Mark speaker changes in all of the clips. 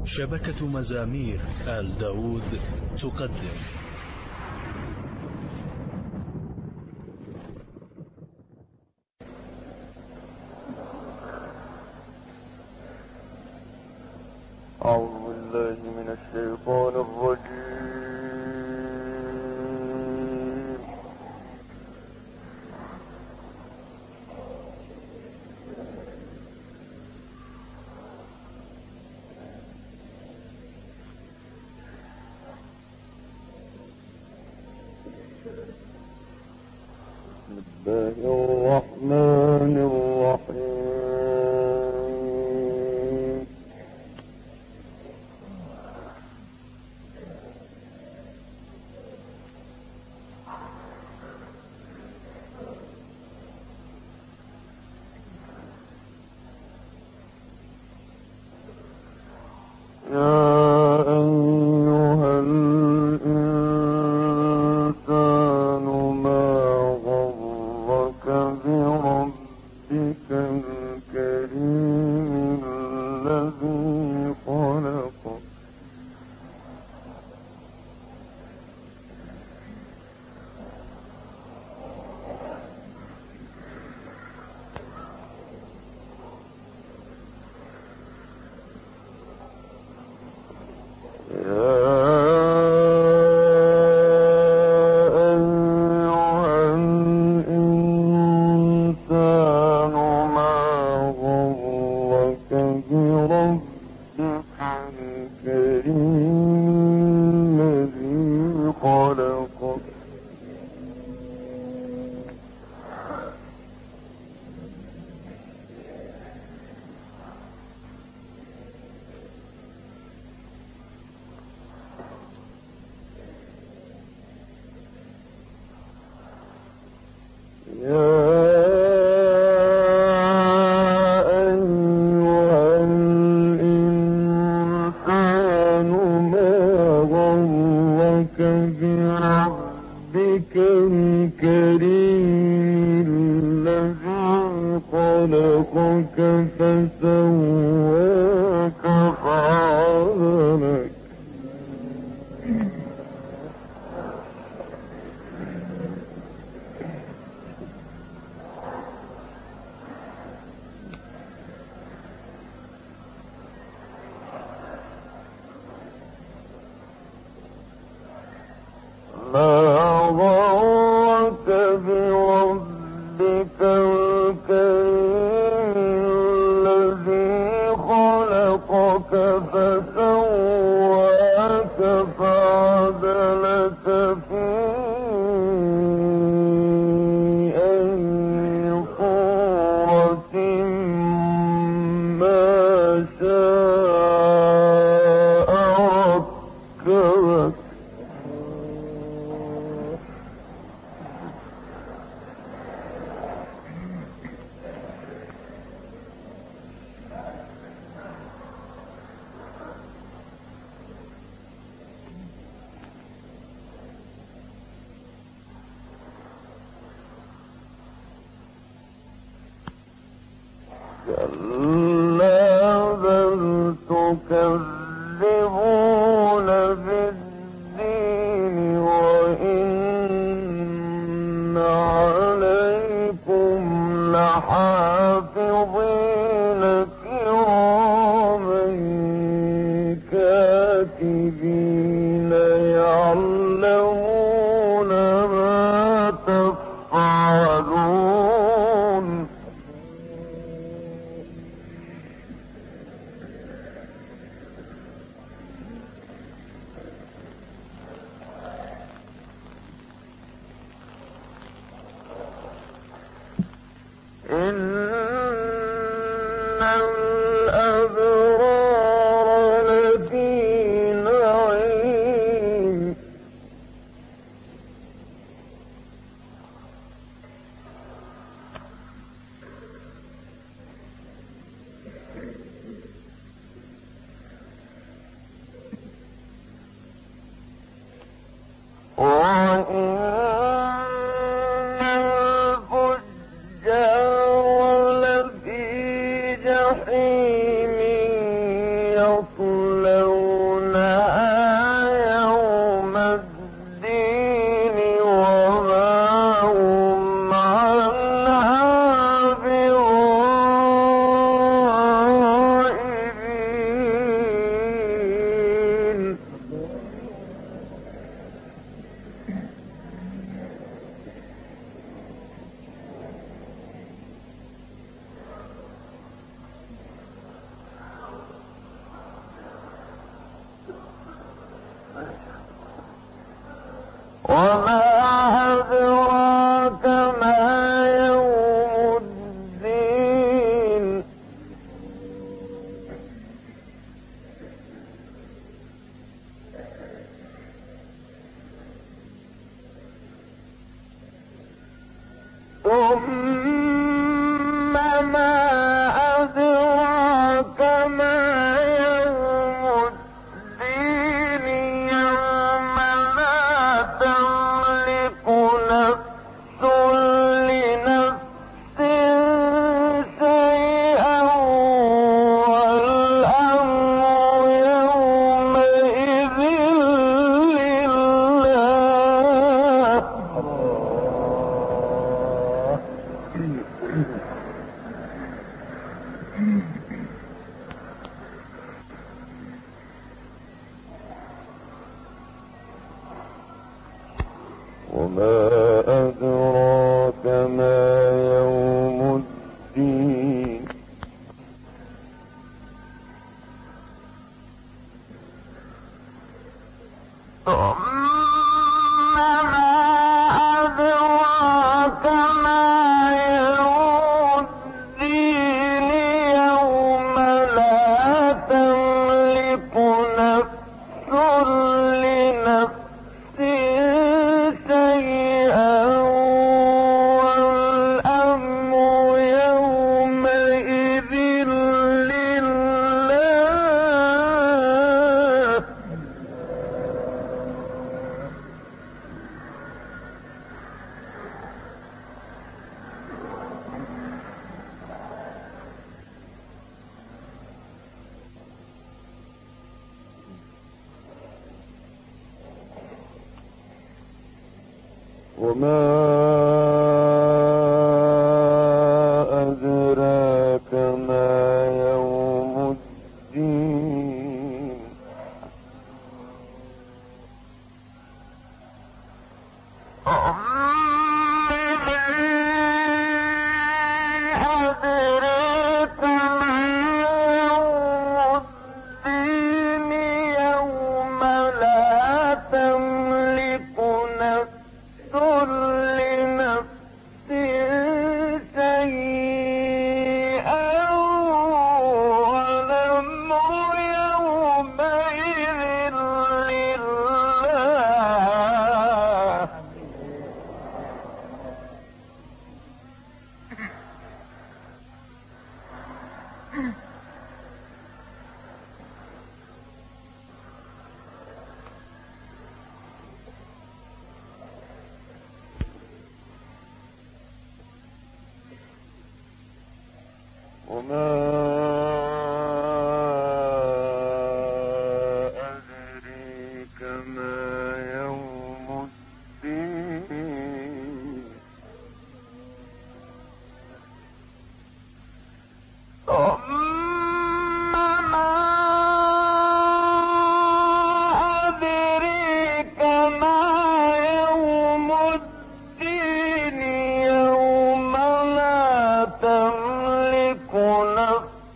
Speaker 1: شبكة مزامير آل داود تقدم
Speaker 2: أعوذ بالله من الشيطان الرجيم. بسم الله الرحمن الرحيم. كلا بل تكذبون بالدين وإن عليكم لحافظين كراما كاتبين يعلمون ما تفعلون. إن الأبرار لفي نعيم وإن الفجار لفي جحيم يصلى وما أدراك ما يوم الدين يوم لا تملك نفس لنفس شيئا والأمر يومئذ لله. وما أدراك ما يوم الدين أدراك ما يوم الدين يوم لا تملك نفس لنفس شيئا والأمر يومئذ لله. وما أدريك ما يوم الدين ما أدريك ما يوم الدين يوم لا تملك نفس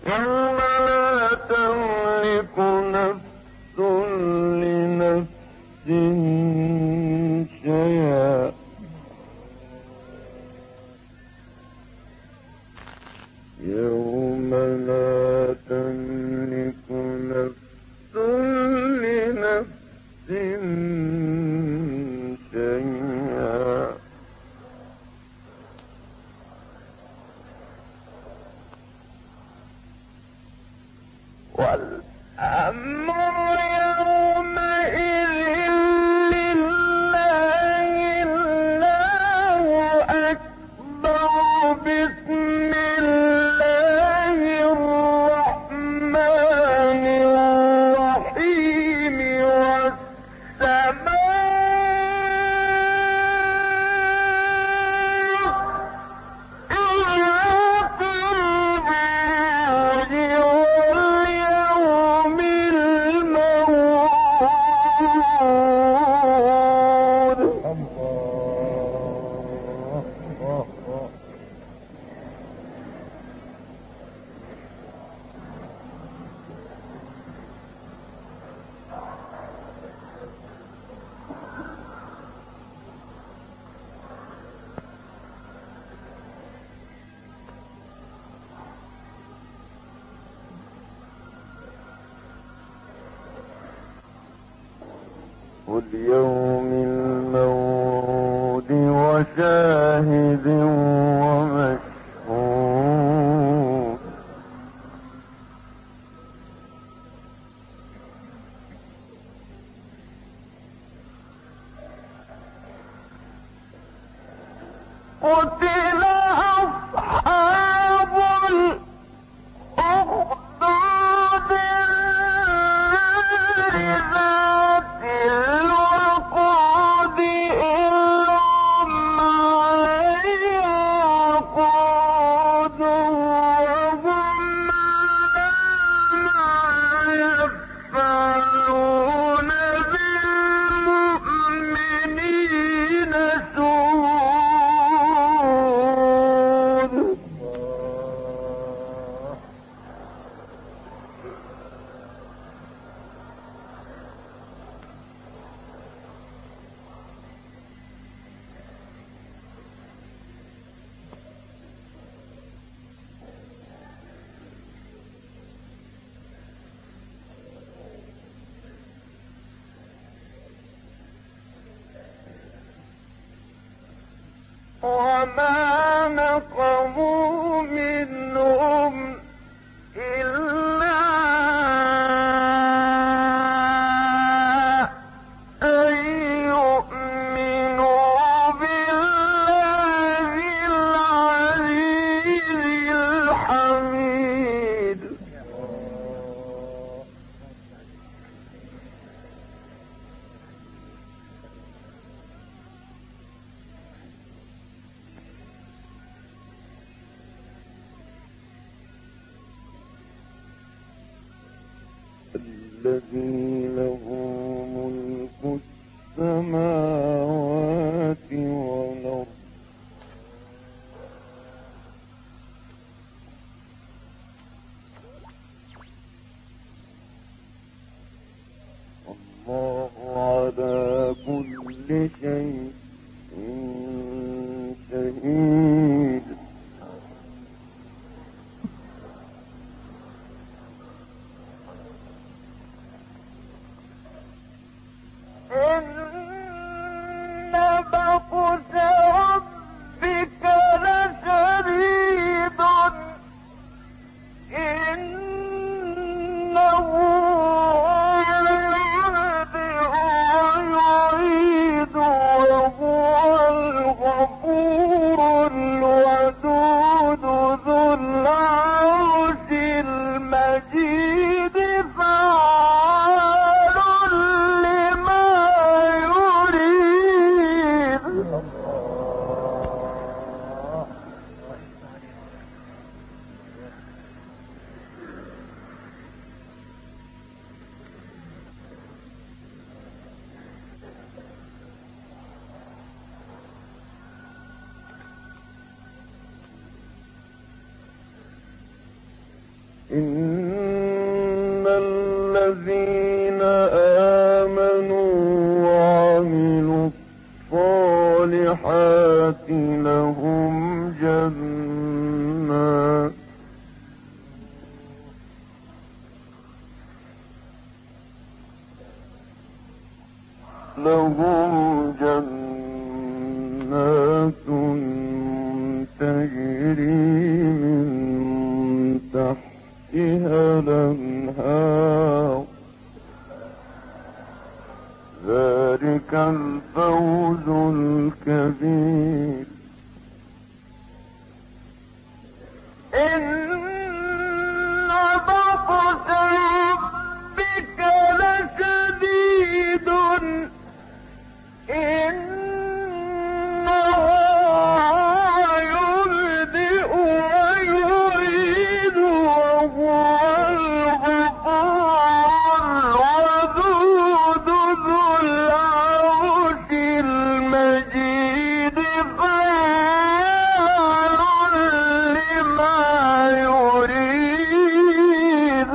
Speaker 2: يوم لا تملك نفس لنفس شيئا يوم لا تملك نفس لنفس شيئا والأمر يومئذ لله الله أكبر بسم الله الرحمن الرحيم واليوم الموعود وشاهد ومشهود قتل أصحاب الأخدود ذات الوقود إذ هم عليها قعود وهم على ما يفعلون بالمؤمنين شهود وما نقموا منهم إلا أن يؤمنوا بالله العزيز الحميد الذي له ملك السماوات والأرض والله على كل شيء شهيد إن بطش ربك لشديد إنه يبدئ ويعيد وهو الغفور الودود ذو العرش المجيد فعال لما يريد إن الذين آمنوا وعملوا الصالحات لهم جنات تجري من تحتها الأنهار ذلك الفوز الكبير. إن بطش ربك لشديد إنه يبدئ ويعيد وهو الغفور الودود ذو العرش المجيد فعال لما يريد.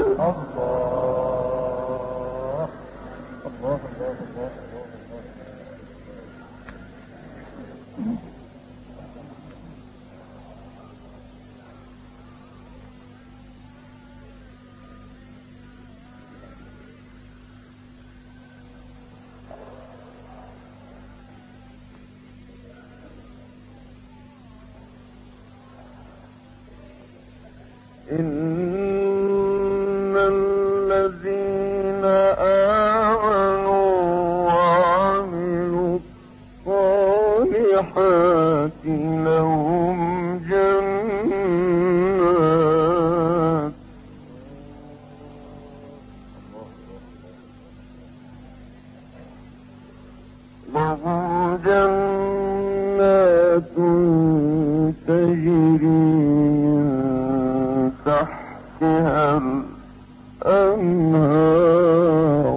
Speaker 2: إن الذين آمنوا وعملوا الصالحات لهم جنات تجري تحتها الأنهار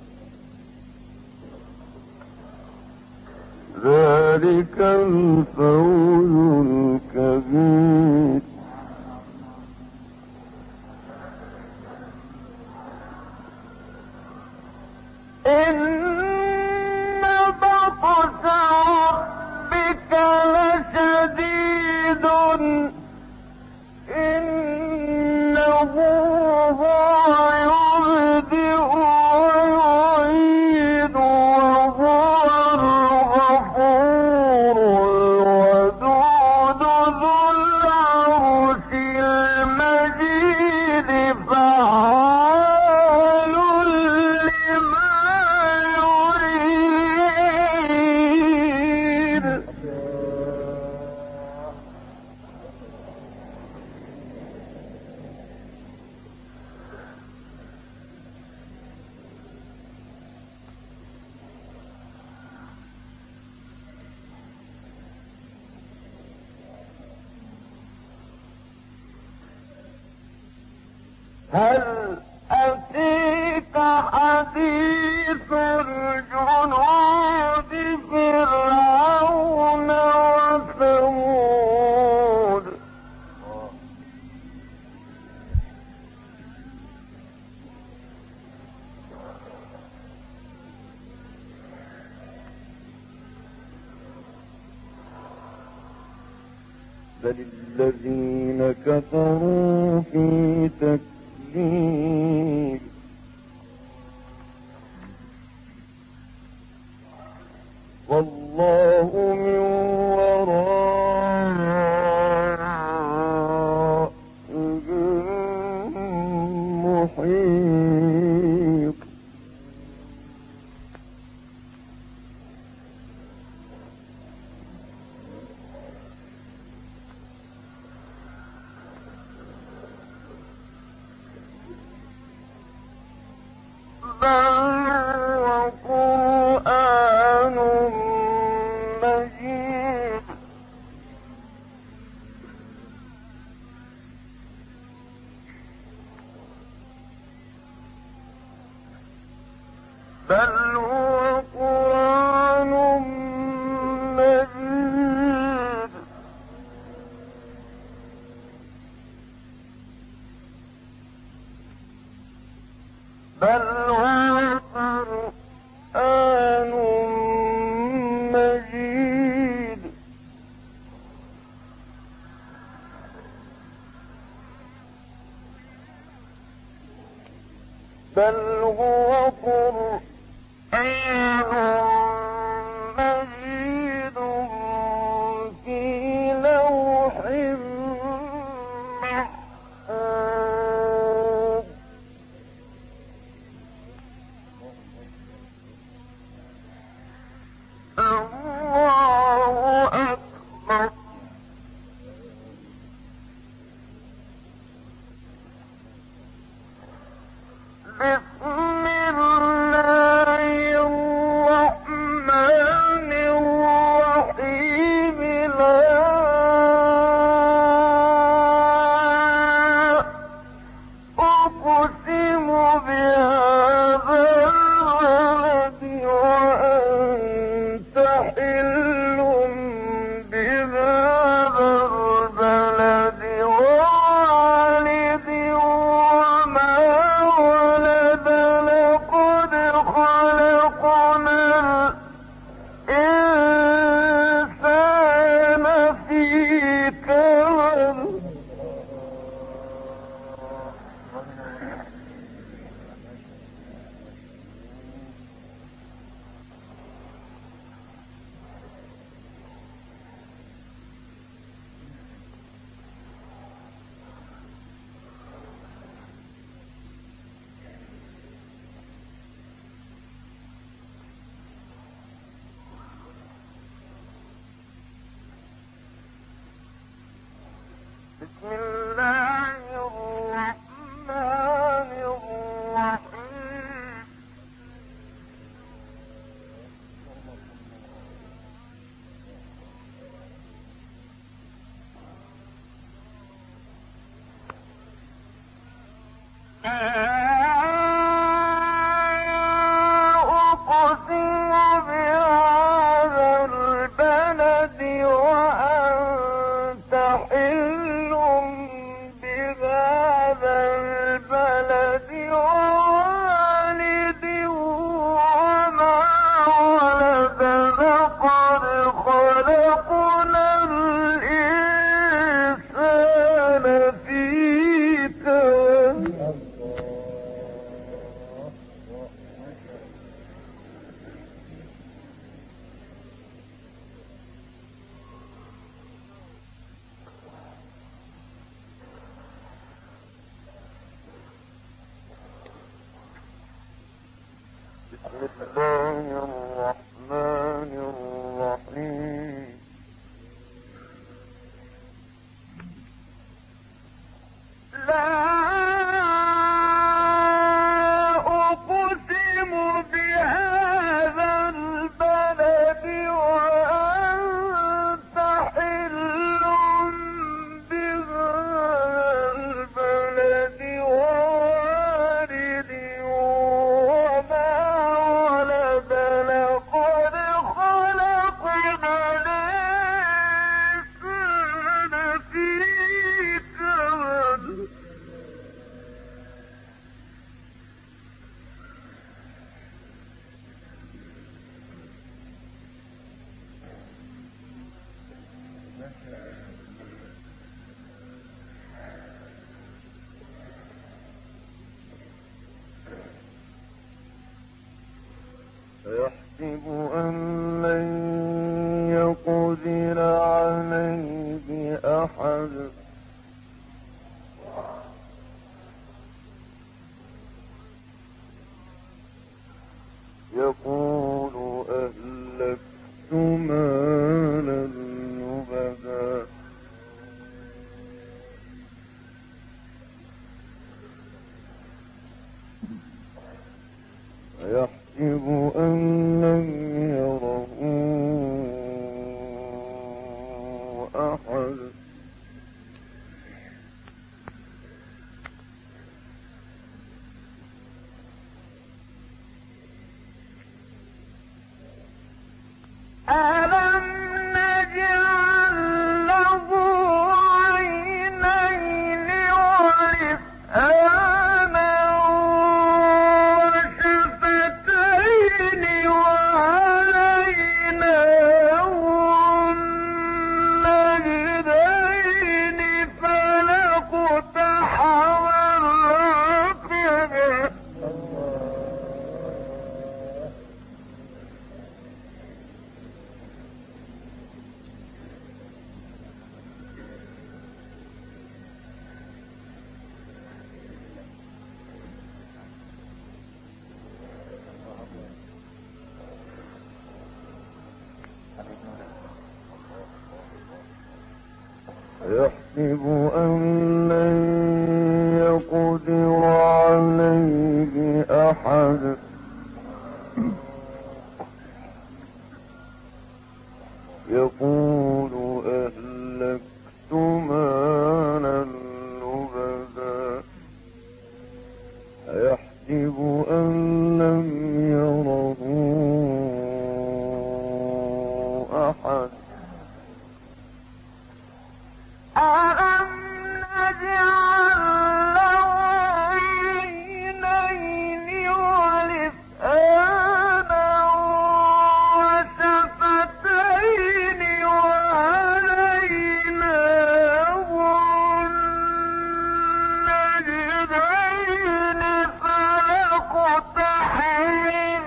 Speaker 2: ذلك الفوز الكبير. إن بطش ربك لشديد إنه هو يبدئ ويعيد وهو الغفور الودود ذو العرش المجيد فعال لما يريد. هل أتيك حديث الجنود فرعون وثمود بل الذين كفروا في تكذيب والله من ورائهم محيط. وقرآن مجيد بل هو قرآن مجيد بل هو قرآن مجيد بل هو قرآن مجيد في لوح محفوظ الله أكبر بسم الله الرحمن الرحيم لا أقسم بهذا البلد وأنت حل بهذا البلد ووالد وما ولد لقد خلقنا الإنسان في كبد بسم الله الرحمن الرحيم أقسم بهذا البلد وأنت حل بهذا البلد ووالد وما ولد لقد خلقنا الإنسان في كبد بسم الله الرحمن الرحيم لا أقسم بهذا البلد وأنت حل بهذا البلد ووالد وما ولد لقد خلقنا الإنسان في كبد يحسب أن لن يقدر عليه أحد يقول أهلكت مالا لبدا يحسب أن لم يره أحد ألم نجعل له عينين ولسانا يحسب أن لن يقدر عليه أحد يقول أهلكت مالا لبدا أيحسب أن لم يره أحد
Speaker 3: ألم نجعل له عينين ولسانا وشفتين وهديناه النجدين فلاقتحم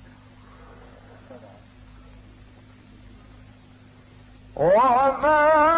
Speaker 2: وما